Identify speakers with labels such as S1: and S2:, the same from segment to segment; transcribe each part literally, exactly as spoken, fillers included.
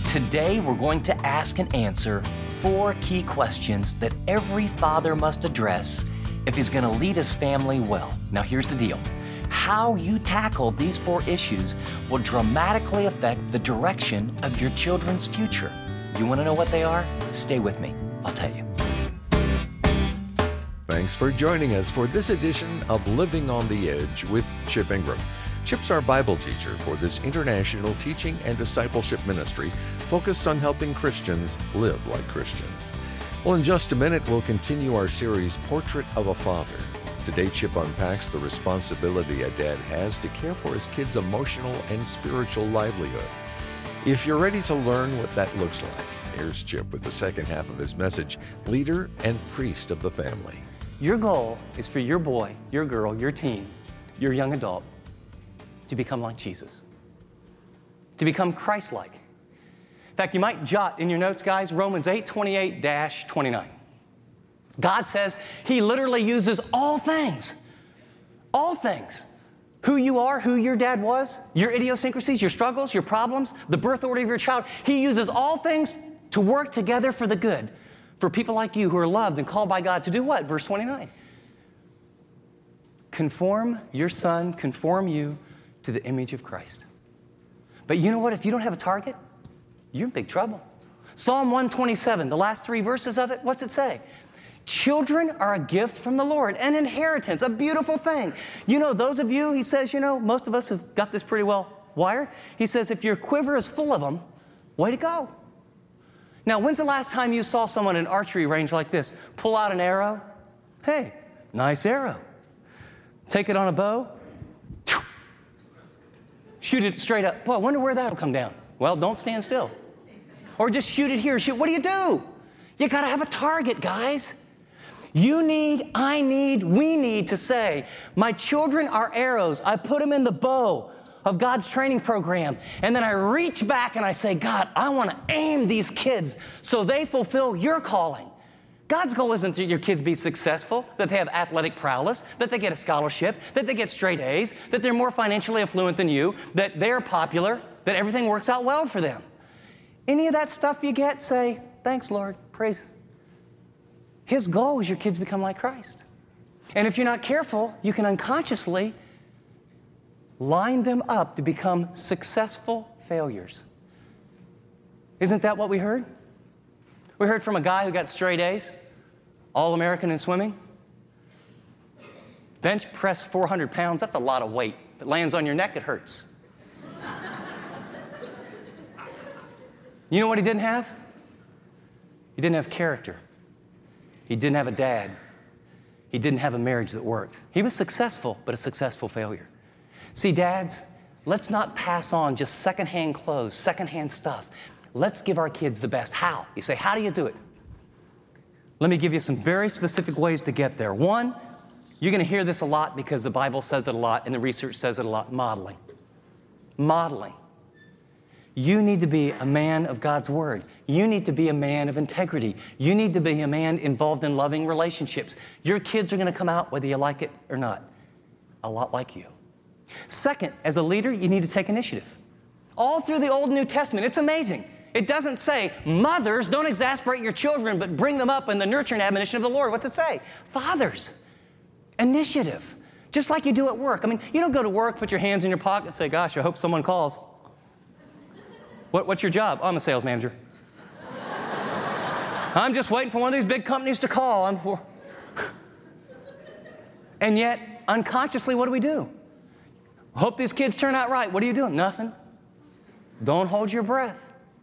S1: Today, we're going to ask and answer four key questions that every father must address if he's going to lead his family well. Now, here's the deal. How you tackle these four issues will dramatically affect the direction of your children's future. You want to know what they are? Stay with me. I'll tell you.
S2: Thanks for joining us for this edition of Living on the Edge with Chip Ingram. Chip's our Bible teacher for this international teaching and discipleship ministry focused on helping Christians live like Christians. Well, in just a minute, we'll continue our series, Portrait of a Father. Today, Chip unpacks the responsibility a dad has to care for his kids' emotional and spiritual livelihood. If you're ready to learn what that looks like, here's Chip with the second half of his message, Leader and Priest of the Family.
S1: Your goal is for your boy, your girl, your teen, your young adult to become like Jesus, to become Christ-like. In fact, you might jot in your notes, guys, Romans eight twenty-eight twenty-nine. God says He literally uses all things, all things. Who you are, who your dad was, your idiosyncrasies, your struggles, your problems, the birth order of your child. He uses all things to work together for the good, for people like you who are loved and called by God to do what? Verse twenty-nine. Conform your son, conform you to the image of Christ. But you know what? If you don't have a target, you're in big trouble. Psalm one twenty-seven, the last three verses of it, what's it say? Children are a gift from the Lord, an inheritance, a beautiful thing. You know, those of you, he says, you know, most of us have got this pretty well wired. He says, if your quiver is full of them, way to go. Now, when's the last time you saw someone in archery range like this? Pull out an arrow. Hey, nice arrow. Take it on a bow. Shoot it straight up. Boy, I wonder where that'll come down. Well, don't stand still. Or just shoot it here. Shoot. What do you do? You got to have a target, guys. You need, I need, we need to say, my children are arrows. I put them in the bow of God's training program. And then I reach back and I say, God, I want to aim these kids so they fulfill your calling. God's goal isn't that your kids be successful, that they have athletic prowess, that they get a scholarship, that they get straight A's, that they're more financially affluent than you, that they're popular, that everything works out well for them. Any of that stuff you get, say, thanks, Lord, praise. His goal is your kids become like Christ. And if you're not careful, you can unconsciously line them up to become successful failures. Isn't that what we heard? We heard from a guy who got straight A's, All-American in swimming. Bench press four hundred pounds, that's a lot of weight. If it lands on your neck, it hurts. You know what he didn't have? He didn't have character. He didn't have a dad. He didn't have a marriage that worked. He was successful, but a successful failure. See, dads, let's not pass on just secondhand clothes, secondhand stuff. Let's give our kids the best. How? You say, how do you do it? Let me give you some very specific ways to get there. One, you're going to hear this a lot because the Bible says it a lot and the research says it a lot, modeling. Modeling. You need to be a man of God's Word. You need to be a man of integrity. You need to be a man involved in loving relationships. Your kids are going to come out, whether you like it or not, a lot like you. Second, as a leader, you need to take initiative. All through the Old and New Testament, it's amazing. It doesn't say, mothers, don't exasperate your children, but bring them up in the nurture and admonition of the Lord. What's it say? Fathers, initiative, just like you do at work. I mean, you don't go to work, put your hands in your pocket and say, gosh, I hope someone calls. What, what's your job? Oh, I'm a sales manager. I'm just waiting for one of these big companies to call. I'm for... And yet, unconsciously, what do we do? Hope these kids turn out right. What are you doing? Nothing. Don't hold your breath.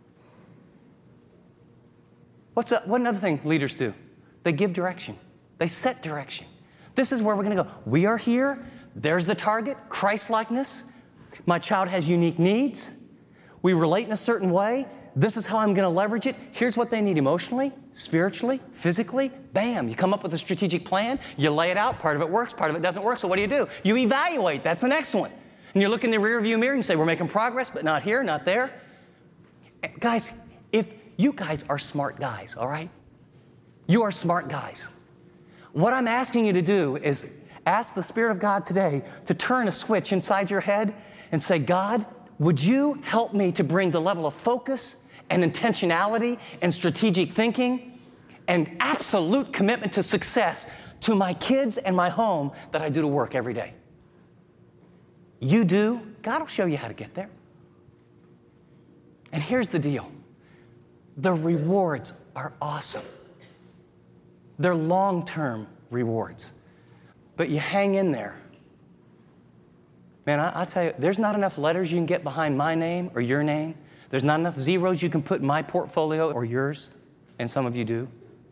S1: What's a, what another thing leaders do? They give direction. They set direction. This is where we're going to go. We are here. There's the target, Christ-likeness. My child has unique needs. We relate in a certain way. This is how I'm going to leverage it. Here's what they need emotionally, spiritually, physically. Bam, you come up with a strategic plan. You lay it out. Part of it works, part of it doesn't work. So what do you do? You evaluate. That's the next one. And you look in the rearview mirror and you say, we're making progress, but not here, not there. Guys, if you guys are smart guys, all right? You are smart guys. What I'm asking you to do is ask the Spirit of God today to turn a switch inside your head and say, God, would you help me to bring the level of focus and intentionality and strategic thinking and absolute commitment to success to my kids and my home that I do to work every day. You do, God will show you how to get there. And here's the deal. The rewards are awesome. They're long-term rewards. But you hang in there. Man, I, I tell you, there's not enough letters you can get behind my name or your name. There's not enough zeros you can put in my portfolio or yours, and some of you do.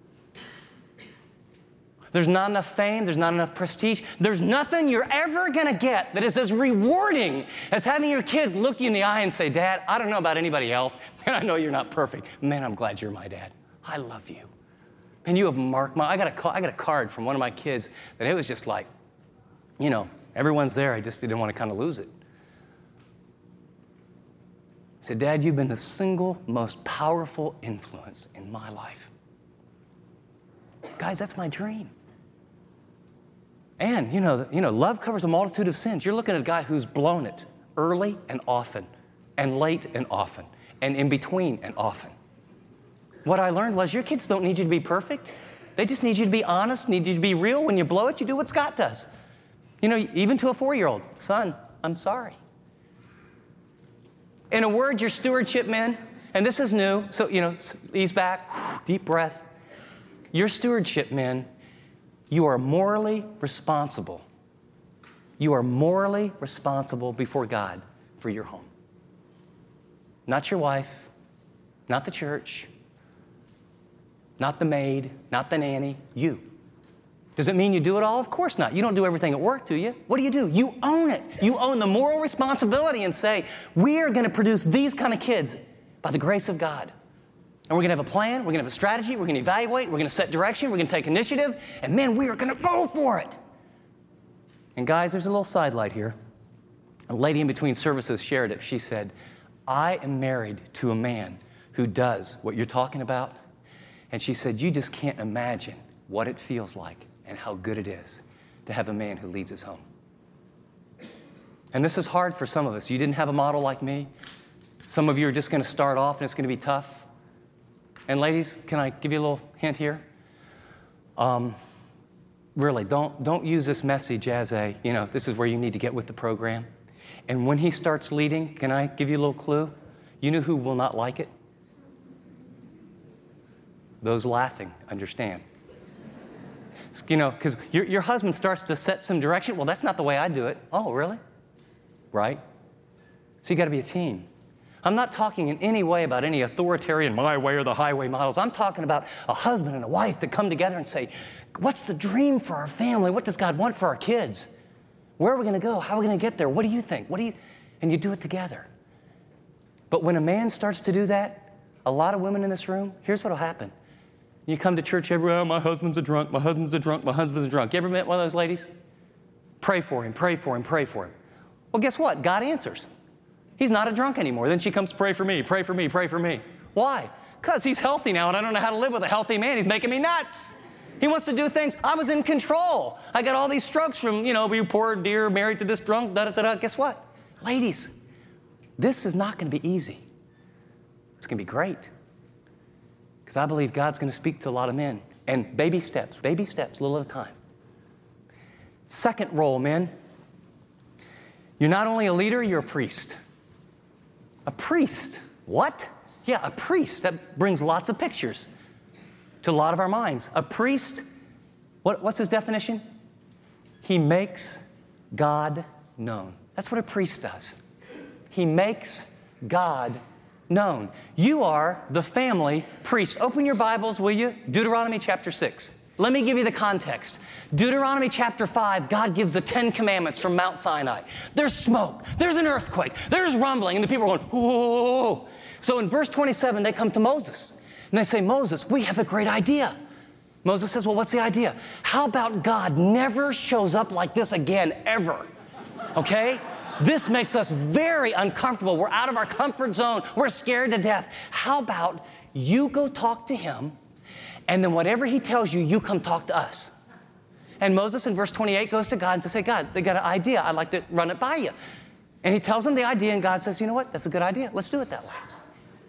S1: There's not enough fame. There's not enough prestige. There's nothing you're ever going to get that is as rewarding as having your kids look you in the eye and say, Dad, I don't know about anybody else, and I know you're not perfect. Man, I'm glad you're my dad. I love you. And you have marked my, I got a call, I got a card from one of my kids that it was just like, you know, everyone's there. I just didn't want to kind of lose it. He said, Dad, you've been the single most powerful influence in my life. Guys, that's my dream. And, you know, you know, love covers a multitude of sins. You're looking at a guy who's blown it early and often, and late and often, and in between and often. What I learned was your kids don't need you to be perfect. They just need you to be honest, need you to be real. When you blow it, you do what Scott does. You know, even to a four-year-old, son, I'm sorry. In a word, your stewardship men, and this is new, so, you know, ease back, deep breath. Your stewardship men, you are morally responsible. You are morally responsible before God for your home. Not your wife, not the church, not the maid, not the nanny, you. Does it mean you do it all? Of course not. You don't do everything at work, do you? What do you do? You own it. You own the moral responsibility and say, we are going to produce these kind of kids by the grace of God. And we're going to have a plan, we're going to have a strategy, we're going to evaluate, we're going to set direction, we're going to take initiative, and man, we are going to go for it. And guys, there's a little sidelight here. A lady in between services shared it. She said, I am married to a man who does what you're talking about. And she said, you just can't imagine what it feels like and how good it is to have a man who leads his home. And this is hard for some of us. You didn't have a model like me. Some of you are just going to start off and it's going to be tough. And ladies, can I give you a little hint here? Um, really, don't, don't use this message as a, you know, this is where you need to get with the program. And when he starts leading, can I give you a little clue? You know who will not like it? Those laughing understand. You know, because your, your husband starts to set some direction. Well, that's not the way I do it. Oh, really? Right? So you got to be a team. I'm not talking in any way about any authoritarian my way or the highway models. I'm talking about a husband and a wife that come together and say, what's the dream for our family? What does God want for our kids? Where are we going to go? How are we going to get there? What do you think? What do you? And you do it together. But when a man starts to do that, a lot of women in this room, here's what will happen. You come to church every, oh, my husband's a drunk, my husband's a drunk, my husband's a drunk. You ever met one of those ladies? Pray for him, pray for him, pray for him. Well, guess what? God answers. He's not a drunk anymore. Then she comes, pray for me, pray for me, pray for me. Why? Because he's healthy now, and I don't know how to live with a healthy man. He's making me nuts. He wants to do things. I was in control. I got all these strokes from, you know, you poor dear, married to this drunk, da-da-da-da. Guess what? Ladies, this is not going to be easy. It's going to be great. Because I believe God's going to speak to a lot of men. And baby steps, baby steps, a little at a time. Second role, men. You're not only a leader, you're a priest. A priest. What? Yeah, a priest. That brings lots of pictures to a lot of our minds. A priest, what, what's his definition? He makes God known. That's what a priest does. He makes God known. You are the family priest. Open your Bibles, will you? Deuteronomy chapter six. Let me give you the context. Deuteronomy chapter five, God gives the Ten Commandments from Mount Sinai. There's smoke. There's an earthquake. There's rumbling. And the people are going, whoa. So in verse twenty-seven, they come to Moses. And they say, Moses, we have a great idea. Moses says, well, what's the idea? How about God never shows up like this again, ever? Okay? This makes us very uncomfortable. We're out of our comfort zone. We're scared to death. How about you go talk to him, and then whatever he tells you, you come talk to us. And Moses in verse twenty-eight goes to God and says, hey, God, they got an idea. I'd like to run it by you. And he tells him the idea, and God says, you know what? That's a good idea. Let's do it that way.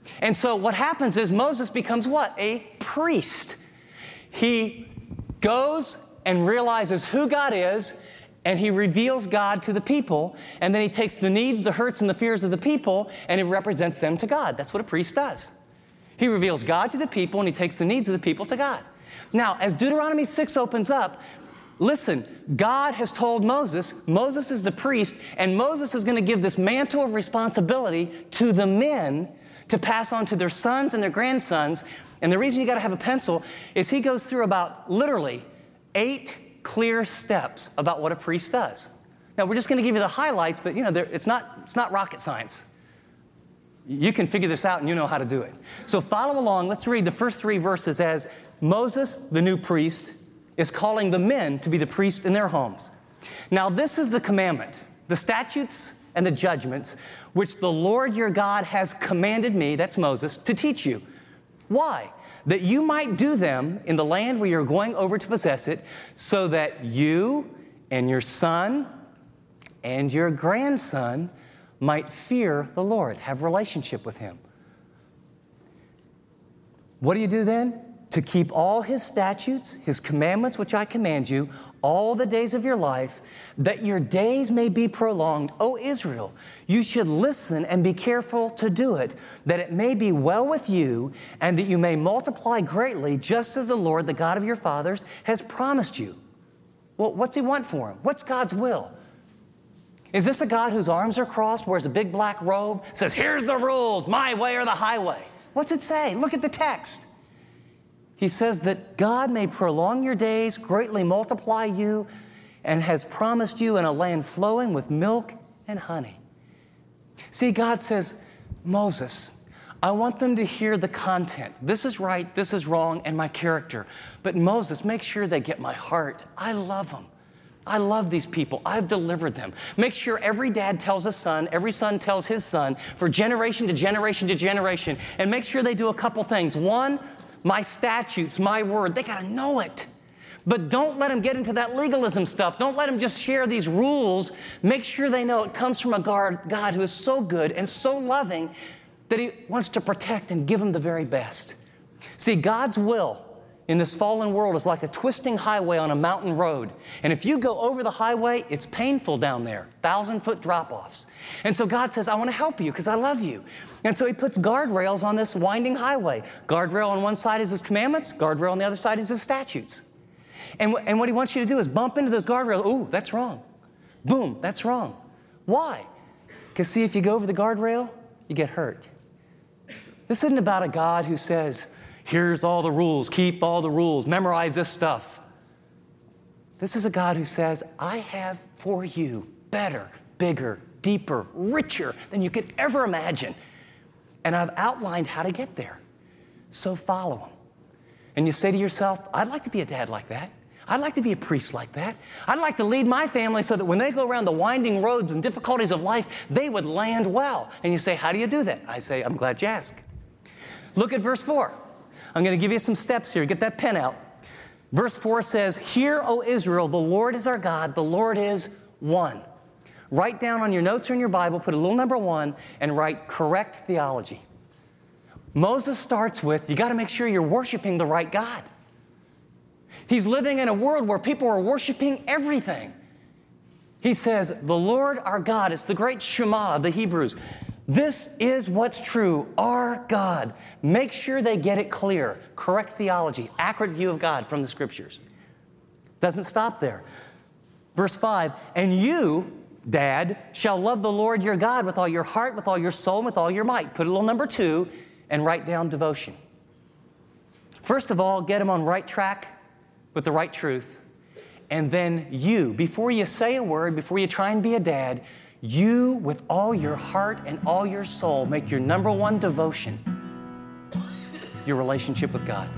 S1: And so what happens is Moses becomes what? A priest. He goes and realizes who God is, and he reveals God to the people, and then he takes the needs, the hurts, and the fears of the people, and he represents them to God. That's what a priest does. He reveals God to the people, and he takes the needs of the people to God. Now, as Deuteronomy six opens up, listen, God has told Moses, Moses is the priest, and Moses is going to give this mantle of responsibility to the men to pass on to their sons and their grandsons. And the reason you got to have a pencil is he goes through about literally eight clear steps about what a priest does. Now, we're just going to give you the highlights, but you know, it's not, it's not rocket science. You can figure this out and you know how to do it. So follow along. Let's read the first three verses as Moses, the new priest, is calling the men to be the priest in their homes. Now, this is the commandment, the statutes and the judgments, which the Lord your God has commanded me, that's Moses, to teach you. Why? That you might do them in the land where you're going over to possess it, so that you and your son and your grandson might fear the Lord, have relationship with Him. What do you do then? To keep all His statutes, His commandments, which I command you, all the days of your life, that your days may be prolonged. O Israel, you should listen and be careful to do it, that it may be well with you, and that you may multiply greatly, just as the Lord, the God of your fathers, has promised you. Well, what's He want for him? What's God's will? Is this a God whose arms are crossed, wears a big black robe, says, here's the rules, my way or the highway? What's it say? Look at the text. He says that God may prolong your days, greatly multiply you, and has promised you in a land flowing with milk and honey. See, God says, Moses, I want them to hear the content. This is right, this is wrong, and my character. But Moses, make sure they get my heart. I love them. I love these people. I've delivered them. Make sure every dad tells a son, every son tells his son, for generation to generation to generation. And make sure they do a couple things. One, my statutes, my word, they got to know it. But don't let them get into that legalism stuff. Don't let them just share these rules. Make sure they know it comes from a God who is so good and so loving that He wants to protect and give them the very best. See, God's will in this fallen world is like a twisting highway on a mountain road. And if you go over the highway, it's painful down there, thousand-foot drop-offs. And so God says, I want to help you because I love you. And so He puts guardrails on this winding highway. Guardrail on one side is His commandments. Guardrail on the other side is His statutes. And, w- and what He wants you to do is bump into those guardrails. Ooh, that's wrong. Boom, that's wrong. Why? Because see, if you go over the guardrail, you get hurt. This isn't about a God who says, here's all the rules, keep all the rules, memorize this stuff. This is a God who says, I have for you better, bigger, deeper, richer than you could ever imagine. And I've outlined how to get there. So follow Him. And you say to yourself, I'd like to be a dad like that. I'd like to be a priest like that. I'd like to lead my family so that when they go around the winding roads and difficulties of life, they would land well. And you say, how do you do that? I say, I'm glad you asked. Look at verse four. I'm going to give you some steps here. Get that pen out. Verse four says, hear, O Israel, the Lord is our God. The Lord is one. Write down on your notes or in your Bible, put a little number one, and write correct theology. Moses starts with, you got to make sure you're worshiping the right God. He's living in a world where people are worshiping everything. He says, the Lord our God, it's the great Shema of the Hebrews. This is what's true, our God. Make sure they get it clear. Correct theology, accurate view of God from the Scriptures. Doesn't stop there. Verse five, and you, Dad, shall love the Lord your God with all your heart, with all your soul, and with all your might. Put a little number two and write down devotion. First of all, get them on right track with the right truth. And then you, before you say a word, before you try and be a dad, you, with all your heart and all your soul, make your number one devotion your relationship with God.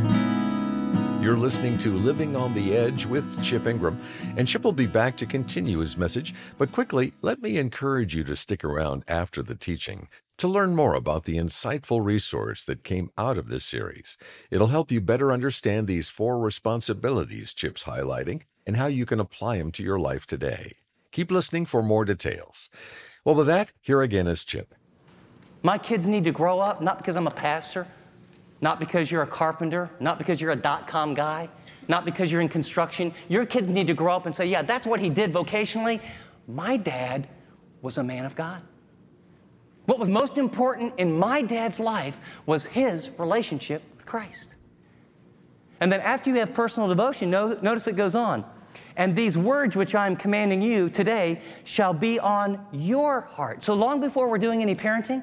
S2: You're listening to Living on the Edge with Chip Ingram, and Chip will be back to continue his message. But quickly, let me encourage you to stick around after the teaching to learn more about the insightful resource that came out of this series. It'll help you better understand these four responsibilities Chip's highlighting and how you can apply them to your life today. Keep listening for more details. Well, with that, here again is Chip.
S1: My kids need to grow up, not because I'm a pastor, not because you're a carpenter, not because you're a dot-com guy, not because you're in construction. Your kids need to grow up and say, yeah, that's what he did vocationally. My dad was a man of God. What was most important in my dad's life was his relationship with Christ. And then after you have personal devotion, notice it goes on. And these words which I'm commanding you today shall be on your heart. So long before we're doing any parenting,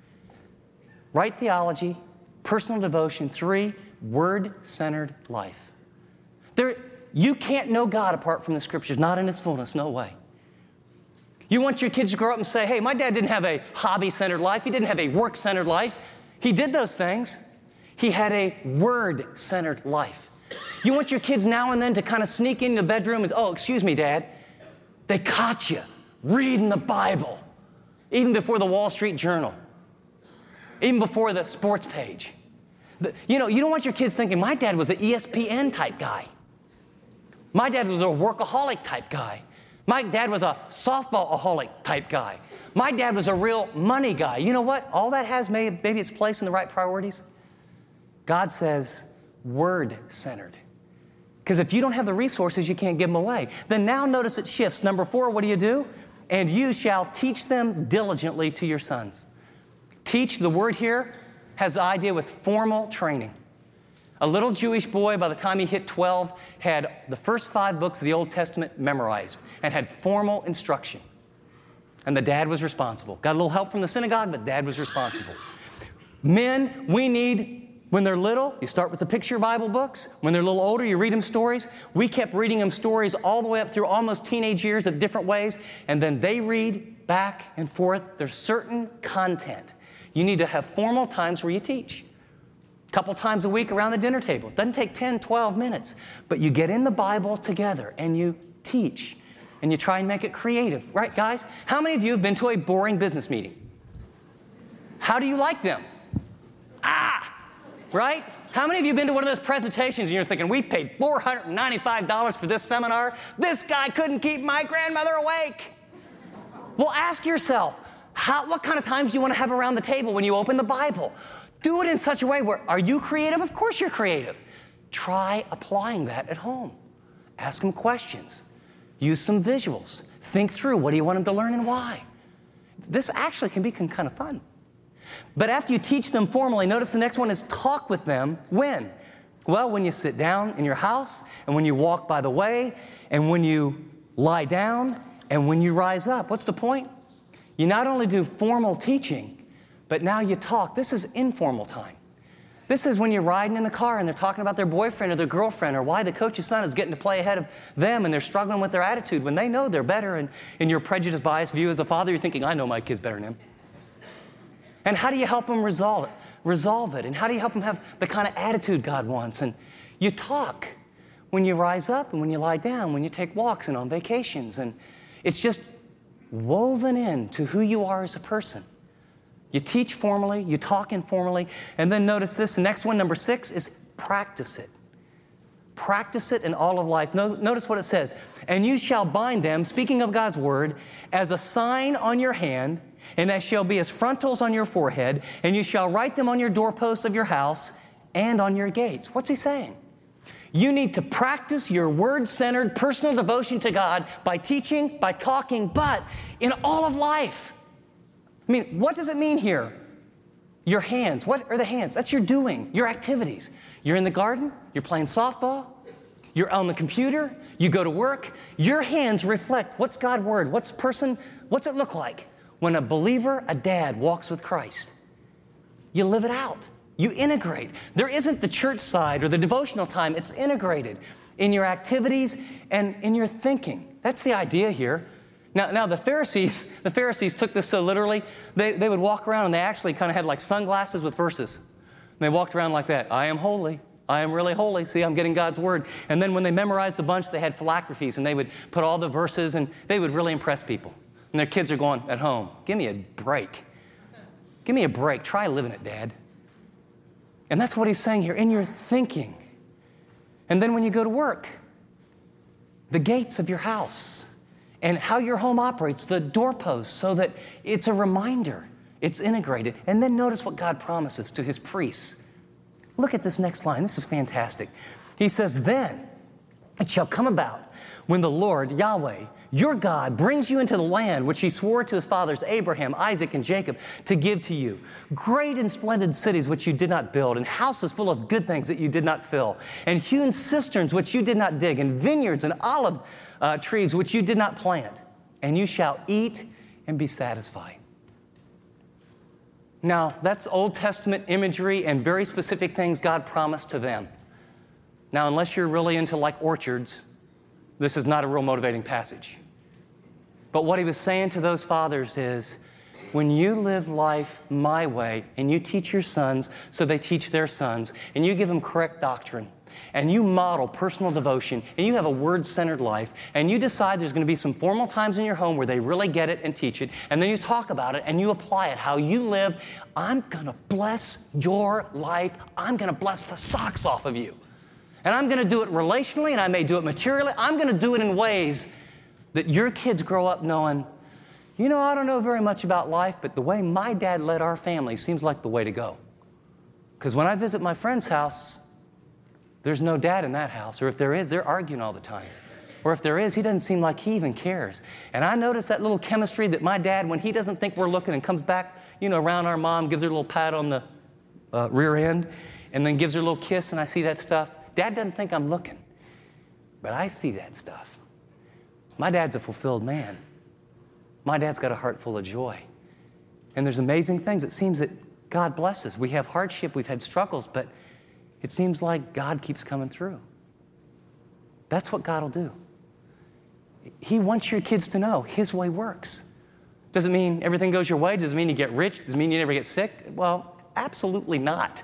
S1: right theology, personal devotion, three, word-centered life. There, you can't know God apart from the Scriptures, not in its fullness, no way. You want your kids to grow up and say, hey, my dad didn't have a hobby-centered life. He didn't have a work-centered life. He did those things. He had a word-centered life. You want your kids now and then to kind of sneak into the bedroom and, oh, excuse me, Dad, they caught you reading the Bible, even before the Wall Street Journal, even before the sports page. The, you know, you don't want your kids thinking, my dad was an E S P N type guy. My dad was a workaholic type guy. My dad was a softball-aholic type guy. My dad was a real money guy. You know what? All that has maybe, maybe its place in the right priorities. God says word-centered. Because if you don't have the resources, you can't give them away. Then now notice it shifts. Number four, what do you do? And you shall teach them diligently to your sons. Teach, the word here, has the idea with formal training. A little Jewish boy, by the time he hit twelve, had the first five books of the Old Testament memorized and had formal instruction. And the dad was responsible. Got a little help from the synagogue, but dad was responsible. Men, we need, when they're little, you start with the picture Bible books. When they're a little older, you read them stories. We kept reading them stories all the way up through almost teenage years of different ways, and then they read back and forth. There's certain content. You need to have formal times where you teach. A couple times a week around the dinner table. It doesn't take ten, twelve minutes. But you get in the Bible together and you teach. And you try and make it creative. Right, guys? How many of you have been to a boring business meeting? How do you like them? Ah! Right? How many of you have been to one of those presentations and you're thinking, we paid four hundred ninety-five dollars for this seminar. This guy couldn't keep my grandmother awake. Well, ask yourself, how, what kind of times do you want to have around the table when you open the Bible? Do it in such a way where, are you creative? Of course you're creative. Try applying that at home. Ask them questions. Use some visuals. Think through, what do you want them to learn and why? This actually can be kind of fun. But after you teach them formally, notice the next one is talk with them. When? Well, when you sit down in your house, and when you walk by the way, and when you lie down, and when you rise up. What's the point? You not only do formal teaching, but now you talk. This is informal time. This is when you're riding in the car and they're talking about their boyfriend or their girlfriend or why the coach's son is getting to play ahead of them and they're struggling with their attitude when they know they're better, and in your prejudice biased view as a father, you're thinking, I know my kid's better than him. And how do you help them resolve it? Resolve it? And how do you help them have the kind of attitude God wants? And you talk when you rise up and when you lie down, when you take walks and on vacations. And it's just woven into who you are as a person. You teach formally, you talk informally, and then notice this, the next one, number six, is practice it. Practice it in all of life. No, notice what it says. And you shall bind them, speaking of God's word, as a sign on your hand, and they shall be as frontals on your forehead, and you shall write them on your doorposts of your house and on your gates. What's he saying? You need to practice your word-centered personal devotion to God by teaching, by talking, but in all of life. I mean, what does it mean here? Your hands. What are the hands? That's your doing, your activities. You're in the garden, you're playing softball, you're on the computer, you go to work. Your hands reflect what's God's word, what's person, what's it look like when a believer, a dad, walks with Christ. You live it out. You integrate. There isn't the church side or the devotional time. It's integrated in your activities and in your thinking. That's the idea here. Now, now the Pharisees, the Pharisees took this so literally, they, they would walk around and they actually kind of had like sunglasses with verses. And they walked around like that. I am holy. I am really holy. See, I'm getting God's word. And then when they memorized a bunch, they had phylacteries and they would put all the verses and they would really impress people. And their kids are going at home, give me a break. Give me a break. Try living it, Dad. And that's what he's saying here, in your thinking. And then when you go to work, the gates of your house and how your home operates, the doorposts, so that it's a reminder. It's integrated. And then notice what God promises to his priests. Look at this next line. This is fantastic. He says, then it shall come about when the Lord, Yahweh, your God, brings you into the land which he swore to his fathers, Abraham, Isaac, and Jacob, to give to you. Great and splendid cities which you did not build, and houses full of good things that you did not fill, and hewn cisterns which you did not dig, and vineyards and olive uh, trees which you did not plant. And you shall eat and be satisfied. Now, that's Old Testament imagery and very specific things God promised to them. Now, unless you're really into like orchards, this is not a real motivating passage. But what he was saying to those fathers is, when you live life my way and you teach your sons so they teach their sons, and you give them correct doctrine, and you model personal devotion, and you have a word-centered life, and you decide there's going to be some formal times in your home where they really get it and teach it, and then you talk about it and you apply it, how you live, I'm going to bless your life. I'm going to bless the socks off of you. And I'm going to do it relationally, and I may do it materially. I'm going to do it in ways that your kids grow up knowing, you know, I don't know very much about life, but the way my dad led our family seems like the way to go. Because when I visit my friend's house, there's no dad in that house. Or if there is, they're arguing all the time. Or if there is, he doesn't seem like he even cares. And I notice that little chemistry that my dad, when he doesn't think we're looking and comes back, you know, around our mom, gives her a little pat on the uh, rear end, and then gives her a little kiss, and I see that stuff. Dad doesn't think I'm looking, but I see that stuff. My dad's a fulfilled man. My dad's got a heart full of joy. And there's amazing things. It seems that God blesses. We have hardship, we've had struggles, but it seems like God keeps coming through. That's what God will do. He wants your kids to know his way works. Does it mean everything goes your way? Does it mean you get rich? Does it mean you never get sick? Well, absolutely not.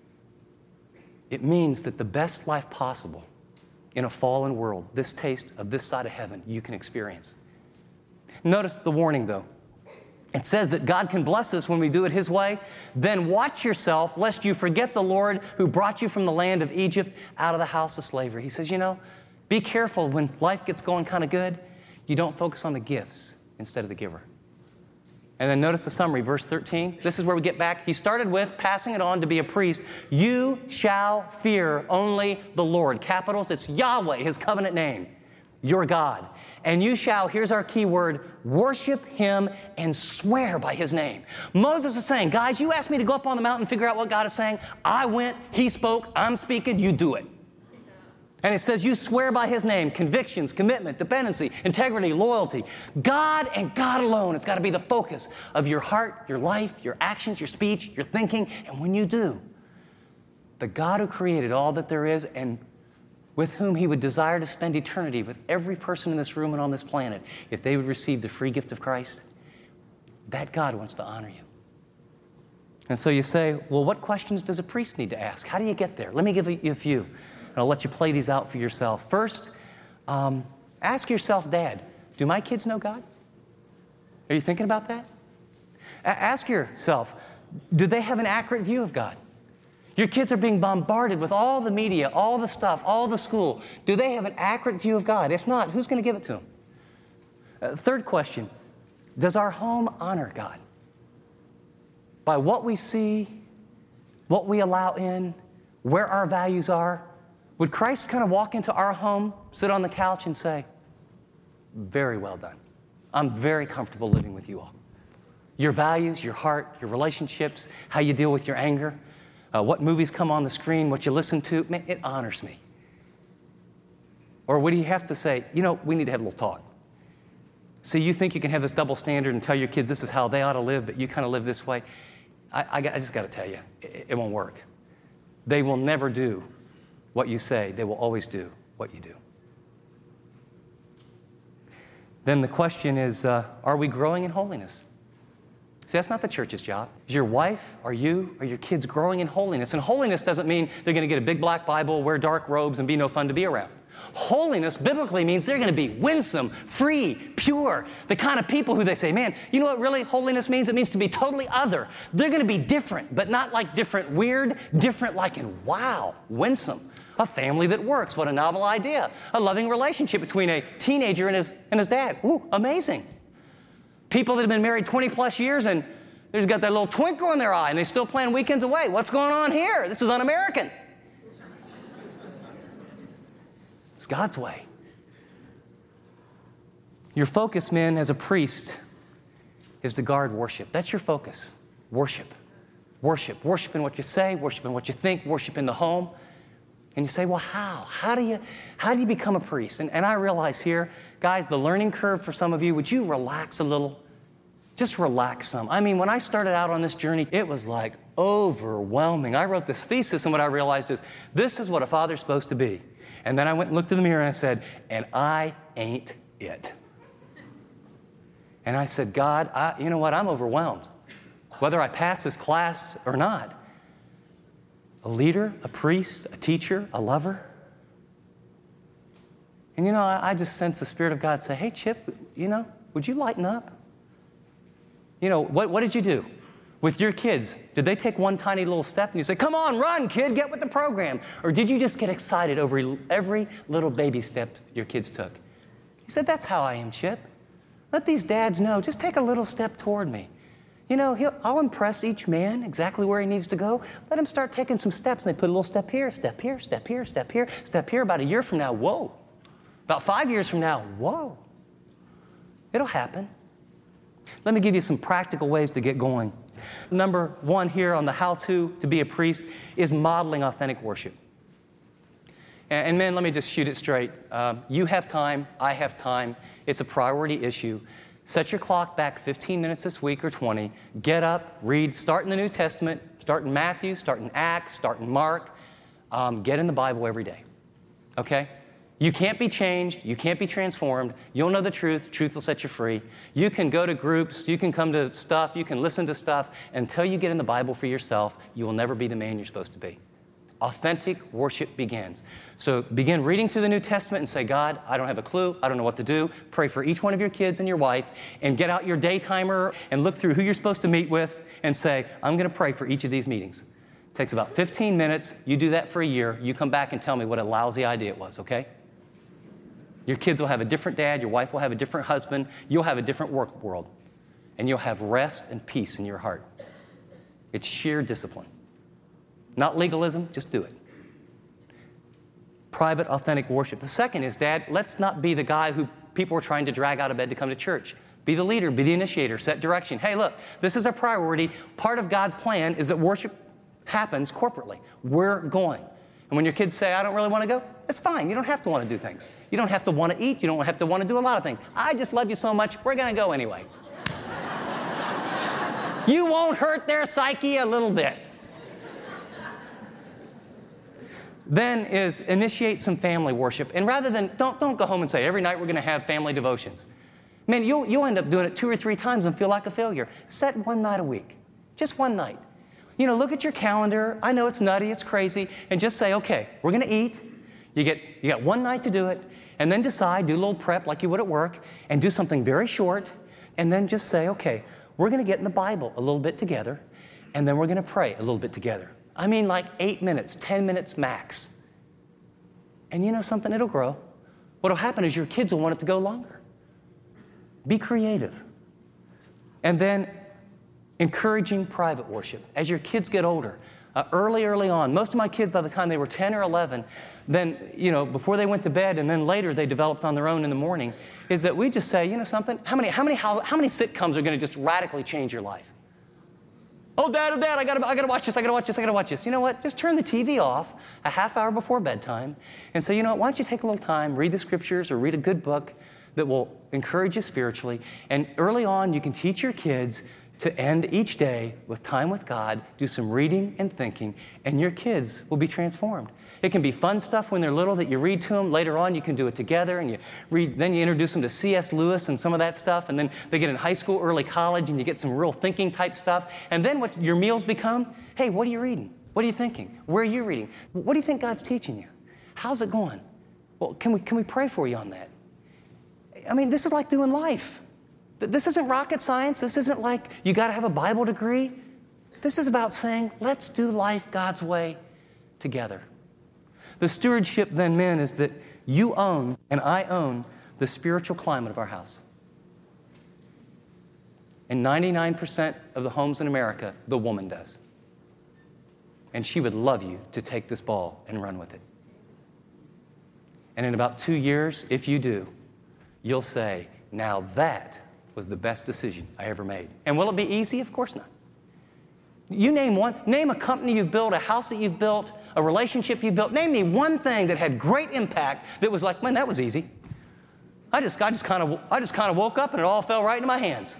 S1: It means that the best life possible in a fallen world, this taste of this side of heaven, you can experience. Notice the warning, though. It says that God can bless us when we do it his way. Then watch yourself, lest you forget the Lord who brought you from the land of Egypt out of the house of slavery. He says, you know, be careful when life gets going kind of good. You don't focus on the gifts instead of the giver. And then notice the summary, verse thirteen. This is where we get back. He started with passing it on to be a priest. You shall fear only the Lord. Capitals, it's Yahweh, his covenant name, your God. And you shall, here's our key word, worship him and swear by his name. Moses is saying, guys, you asked me to go up on the mountain and figure out what God is saying. I went, he spoke, I'm speaking, you do it. And it says you swear by his name, convictions, commitment, dependency, integrity, loyalty. God and God alone. It's got to be the focus of your heart, your life, your actions, your speech, your thinking. And when you do, the God who created all that there is and with whom he would desire to spend eternity with every person in this room and on this planet, if they would receive the free gift of Christ, that God wants to honor you. And so you say, well, what questions does a priest need to ask? How do you get there? Let me give you a few. And I'll let you play these out for yourself. First, um, ask yourself, Dad, do my kids know God? Are you thinking about that? A- ask yourself, do they have an accurate view of God? Your kids are being bombarded with all the media, all the stuff, all the school. Do they have an accurate view of God? If not, who's going to give it to them? Uh, third question, does our home honor God? By what we see, what we allow in, where our values are, would Christ kind of walk into our home, sit on the couch and say, very well done. I'm very comfortable living with you all. Your values, your heart, your relationships, how you deal with your anger, uh, what movies come on the screen, what you listen to, man, it honors me. Or would he have to say, you know, we need to have a little talk. So you think you can have this double standard and tell your kids this is how they ought to live, but you kind of live this way? I, I, I just got to tell you, it, it won't work. They will never do what you say. They will always do what you do. Then the question is, uh, are we growing in holiness? See, that's not the church's job. Is your wife, are you, are your kids growing in holiness? And holiness doesn't mean they're going to get a big black Bible, wear dark robes, and be no fun to be around. Holiness biblically means they're going to be winsome, free, pure, the kind of people who they say, man, you know what really holiness means? It means to be totally other. They're going to be different, but not like different weird, different like in wow, winsome. A family that works, what a novel idea. A loving relationship between a teenager and his, and his dad. Ooh, amazing. People that have been married twenty plus years and They've got that little twinkle in their eye, and they still plan weekends away. What's going on here? This is un-American. It's God's way. Your focus, men, as a priest, is to guard worship. That's your focus. Worship. Worship. Worship in what you say, worship in what you think, worship in the home. And you say, well, how? How do you, how do you become a priest? And, and I realize here, guys, the learning curve for some of you, would you relax a little? Just relax some. I mean, when I started out on this journey, it was like overwhelming. I wrote this thesis, and what I realized is, this is what a father's supposed to be. And then I went and looked in the mirror and I said, and I ain't it. And I said, God, I, you know what? I'm overwhelmed. Whether I pass this class or not. A leader, a priest, a teacher, a lover. And you know, I, I just sense the Spirit of God say, hey, Chip, you know, would you lighten up? You know, what, what did you do with your kids? Did they take one tiny little step and you say, come on, run, kid, get with the program? Or did you just get excited over every little baby step your kids took? He said, that's how I am, Chip. Let these dads know, just take a little step toward me. You know, he'll, I'll impress each man exactly where he needs to go. Let him start taking some steps. And they put a little step here, step here, step here, step here, step here. About a year from now, whoa. About five years from now, whoa. It'll happen. Let me give you some practical ways to get going. Number one here on the how-to to be a priest is modeling authentic worship. And, and men, let me just shoot it straight. Uh, you have time. I have time. It's a priority issue. Set your clock back fifteen minutes this week or twenty. Get up, read, start in the New Testament, start in Matthew, start in Acts, start in Mark. Um, get in the Bible every day, okay? You can't be changed. You can't be transformed. You'll know the truth. Truth will set you free. You can go to groups. You can come to stuff. You can listen to stuff. Until you get in the Bible for yourself, you will never be the man you're supposed to be. Authentic worship begins. So begin reading through the New Testament and say, God, I don't have a clue. I don't know what to do. Pray for each one of your kids and your wife, and get out your day timer and look through who you're supposed to meet with and say, I'm going to pray for each of these meetings. It takes about fifteen minutes. You do that for a year. You come back and tell me what a lousy idea it was, okay? Your kids will have a different dad. Your wife will have a different husband. You'll have a different work world. And you'll have rest and peace in your heart. It's sheer discipline. Not legalism, just do it. Private, authentic worship. The second is, Dad, let's not be the guy who people are trying to drag out of bed to come to church. Be the leader, be the initiator, set direction. Hey, look, this is a priority. Part of God's plan is that worship happens corporately. We're going. And when your kids say, I don't really want to go, it's fine. You don't have to want to do things. You don't have to want to eat. You don't have to want to do a lot of things. I just love you so much, we're going to go anyway. You won't hurt their psyche a little bit. Then is initiate some family worship. And rather than, don't, don't go home and say, every night we're going to have family devotions. Man, you'll, you'll end up doing it two or three times and feel like a failure. Set one night a week. Just one night. You know, look at your calendar. I know it's nutty, it's crazy. And just say, okay, we're going to eat. You get, you got one night to do it. And then decide, do a little prep like you would at work. And do something very short. And then just say, okay, we're going to get in the Bible a little bit together. And then we're going to pray a little bit together. I mean, like eight minutes, ten minutes max. And you know something? It'll grow. What'll happen is your kids will want it to go longer. Be creative. And then encouraging private worship. As your kids get older, uh, early, early on, most of my kids, by the time they were ten or eleven, then, you know, before they went to bed, and then later they developed on their own in the morning, is that we just say, you know something? How many, how many, how, how many sitcoms are going to just radically change your life? Oh, Dad, oh, Dad, I gotta, I gotta watch this, I gotta watch this, I gotta watch this. You know what? Just turn the T V off a half hour before bedtime and say, you know what, why don't you take a little time, read the scriptures or read a good book that will encourage you spiritually. And early on, you can teach your kids to end each day with time with God, do some reading and thinking, and your kids will be transformed. It can be fun stuff when they're little that you read to them. Later on, you can do it together, and you read. Then you introduce them to C S Lewis and some of that stuff, and then they get in high school, early college, and you get some real thinking type stuff. And then what your meals become, hey, what are you reading? What are you thinking? Where are you reading? What do you think God's teaching you? How's it going? Well, can we, can we pray for you on that? I mean, this is like doing life. This isn't rocket science. This isn't like you got to have a Bible degree. This is about saying, let's do life God's way together. The stewardship then, men, is that you own and I own the spiritual climate of our house. In ninety-nine percent of the homes in America, the woman does. And she would love you to take this ball and run with it. And in about two years, if you do, you'll say, now that was the best decision I ever made. And will it be easy? Of course not. You name one, name a company you've built, a house that you've built, a relationship you've built. Name me one thing that had great impact that was like, man, that was easy. I just, I just kind of, I just kind of woke up and it all fell right into my hands.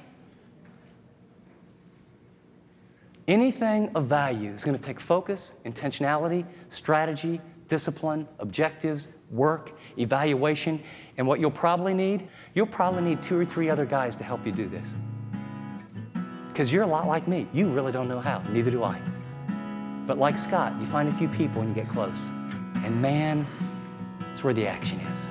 S1: Anything of value is going to take focus, intentionality, strategy, discipline, objectives, work, evaluation, and what you'll probably need, you'll probably need two or three other guys to help you do this. Because you're a lot like me. You really don't know how. Neither do I. But like Scott, you find a few people and you get close. And man, that's where the action is.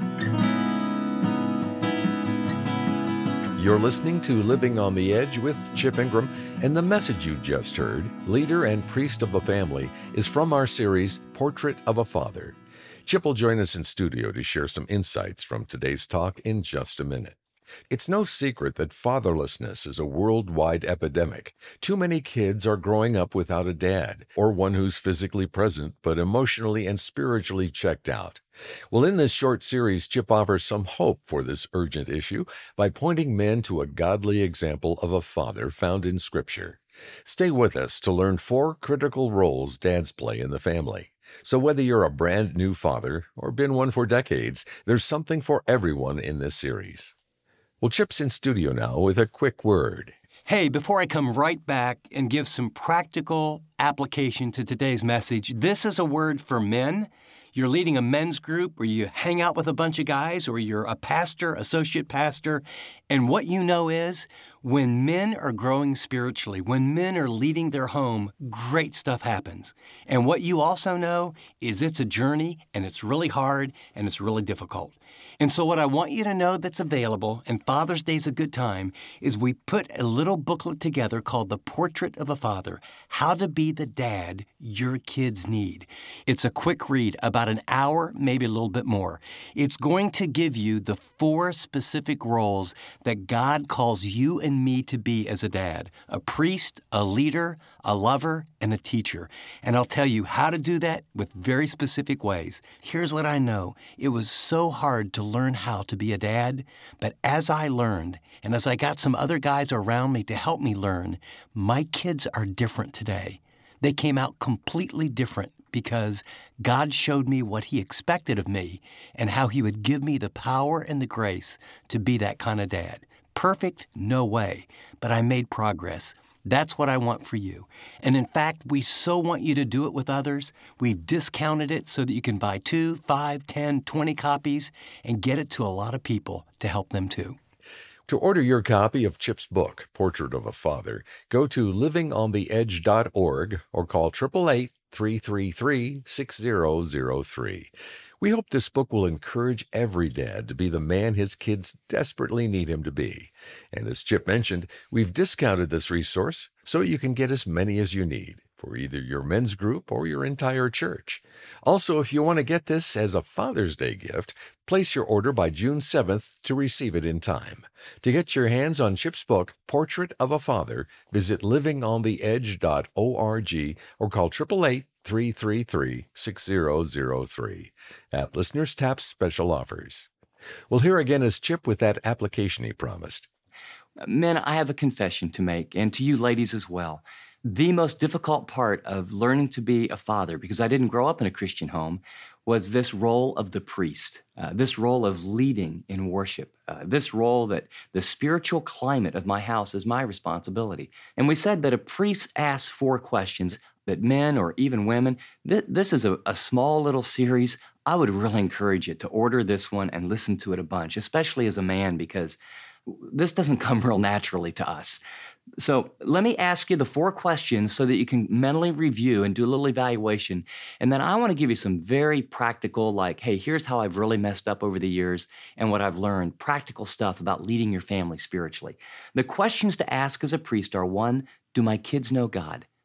S2: You're listening to Living on the Edge with Chip Ingram, and the message you just heard, leader and priest of the family, is from our series, Portrait of a Father. Chip will join us in studio to share some insights from today's talk in just a minute. It's no secret that fatherlessness is a worldwide epidemic. Too many kids are growing up without a dad, or one who's physically present but emotionally and spiritually checked out. Well, in this short series, Chip offers some hope for this urgent issue by pointing men to a godly example of a father found in Scripture. Stay with us to learn four critical roles dads play in the family. So whether you're a brand new father or been one for decades, there's something for everyone in this series. Well, Chip's in studio now with a quick word.
S3: Hey, before I come right back and give some practical application to today's message, this is a word for men. You're leading a men's group, or you hang out with a bunch of guys, or you're a pastor, associate pastor, and what you know is when men are growing spiritually, when men are leading their home, great stuff happens. And what you also know is it's a journey, and it's really hard, and it's really difficult. And so what I want you to know that's available, and Father's Day is a good time, is we put a little booklet together called The Portrait of a Father, How to Be the Dad Your Kids Need. It's a quick read, about an hour, maybe a little bit more. It's going to give you the four specific roles that God calls you and me to be as a dad: a priest, a leader, a lover, and a teacher. And I'll tell you how to do that with very specific ways. Here's what I know. It was so hard to learn how to be a dad, but as I learned, and as I got some other guys around me to help me learn, my kids are different today. They came out completely different because God showed me what He expected of me and how He would give me the power and the grace to be that kind of dad. Perfect? No way. But I made progress. That's what I want for you. And in fact, we so want you to do it with others. We've discounted it so that you can buy two, five, ten, twenty copies and get it to a lot of people to help them too.
S2: To order your copy of Chip's book, Portrait of a Father, go to living on the edge dot org or call eight eight eight, three three three, six zero zero three. We hope this book will encourage every dad to be the man his kids desperately need him to be. And as Chip mentioned, we've discounted this resource so you can get as many as you need for either your men's group or your entire church. Also, if you want to get this as a Father's Day gift, place your order by June seventh to receive it in time. To get your hands on Chip's book, Portrait of a Father, visit living on the edge dot org or call eight eight eight, three three three, six zero zero three. App listeners tap special offers. Well, here again is Chip with that application he promised.
S1: Men, I have a confession to make, and to you ladies as well. The most difficult part of learning to be a father, because I didn't grow up in a Christian home, was this role of the priest, uh, this role of leading in worship, uh, this role that the spiritual climate of my house is my responsibility. And we said that a priest asks four questions that men or even women, th- this is a, a small little series. I would really encourage you to order this one and listen to it a bunch, especially as a man, because this doesn't come real naturally to us. So let me ask you the four questions so that you can mentally review and do a little evaluation. And then I want to give you some very practical, like, hey, here's how I've really messed up over the years and what I've learned, practical stuff about leading your family spiritually. The questions to ask as a priest are: one, do my kids know God?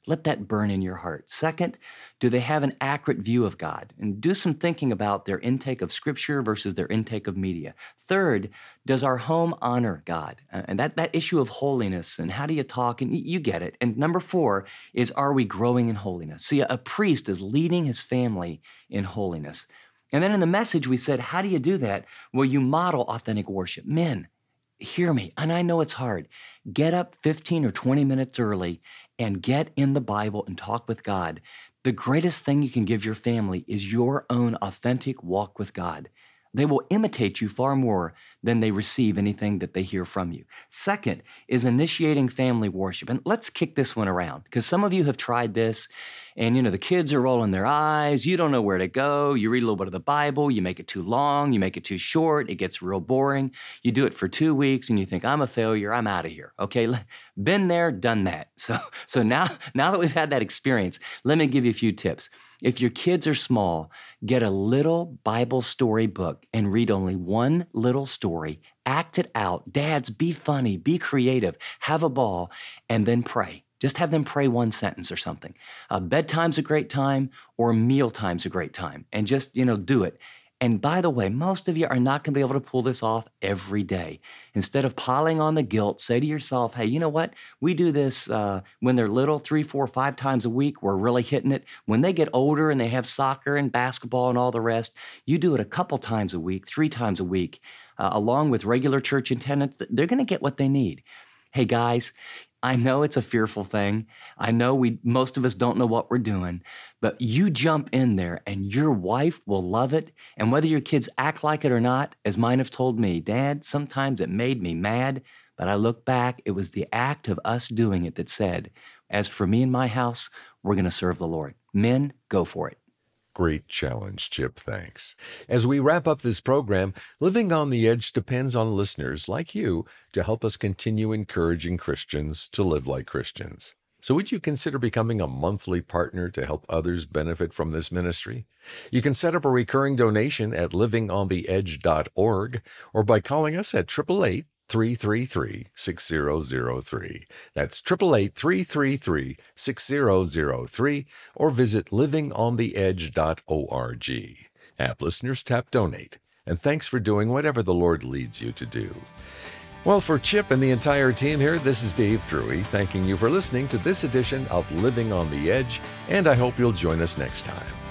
S4: Let that burn in your heart. Second, do they have an accurate view of God? And do some thinking about their intake of Scripture versus their intake of media. Third, does our home honor God? Uh, and that, that issue of holiness and how do you talk, and you get it. And number four is, are we growing in holiness? See, a priest is leading his family in holiness. And then in the message, we said, how do you do that? Well, you model authentic worship. Men, hear me, and I know it's hard. Get up fifteen or twenty minutes early and get in the Bible and talk with God. The greatest thing you can give your family is your own authentic walk with God. They will imitate you far more than they receive anything that they hear from you. Second is initiating family worship. And let's kick this one around, because some of you have tried this and, you know, the kids are rolling their eyes. You don't know where to go. You read a little bit of the Bible. You make it too long. You make it too short. It gets real boring. You do it for two weeks and you think, I'm a failure. I'm out of here. Okay. Been there, done that. So, so now, now that we've had that experience, let me give you a few tips. If your kids are small, get a little Bible story book and read only one little story. Act it out. Dads, be funny, be creative, have a ball, and then pray. Just have them pray one sentence or something. Uh, bedtime's a great time, or mealtime's a great time. And just, you know, do it. And by the way, most of you are not going to be able to pull this off every day. Instead of piling on the guilt, say to yourself, hey, you know what? We do this uh, when they're little, three, four, five times a week. We're really hitting it. When they get older and they have soccer and basketball and all the rest, you do it a couple times a week, three times a week, uh, along with regular church attendance. They're going to get what they need. Hey, guys, I know it's a fearful thing. I know we most of us don't know what we're doing, but you jump in there and your wife will love it. And whether your kids act like it or not, as mine have told me, Dad, sometimes it made me mad, but I look back, it was the act of us doing it that said, as for me and my house, we're going to serve the Lord. Men, go for it.
S2: Great challenge, Chip. Thanks. As we wrap up this program, Living on the Edge depends on listeners like you to help us continue encouraging Christians to live like Christians. So would you consider becoming a monthly partner to help others benefit from this ministry? You can set up a recurring donation at living on the edge dot org or by calling us at eight eight eight, three three three, six zero zero three. That's eight eight eight, three three three, six zero zero three or visit living on the edge dot org. App listeners, tap donate. And thanks for doing whatever the Lord leads you to do. Well, for Chip and the entire team here, this is Dave Drury, thanking you for listening to this edition of Living on the Edge, and I hope you'll join us next time.